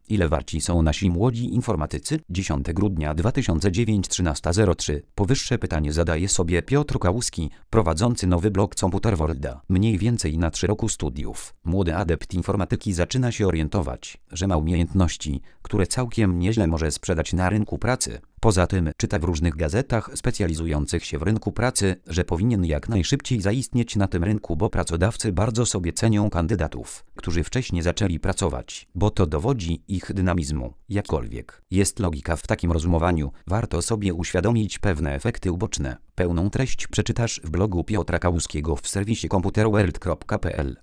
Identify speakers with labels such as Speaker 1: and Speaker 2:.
Speaker 1: Ile warci są nasi młodzi informatycy? 10 grudnia 2009 13:03. Powyższe pytanie zadaje sobie Piotr Kałuski, prowadzący nowy blog Computer Worlda. Mniej więcej na 3 roku studiów. Młody adept informatyki zaczyna się orientować, że ma umiejętności, które całkiem nieźle może sprzedać na rynku pracy. Poza tym czyta w różnych gazetach specjalizujących się w rynku pracy, że powinien jak najszybciej zaistnieć na tym rynku, bo pracodawcy bardzo sobie cenią kandydatów, którzy wcześniej zaczęli pracować, bo to dowodzi ich dynamizmu. Jakkolwiek jest logika w takim rozumowaniu, warto sobie uświadomić pewne efekty uboczne. Pełną treść przeczytasz w blogu Piotra Kałuskiego w serwisie computerworld.pl.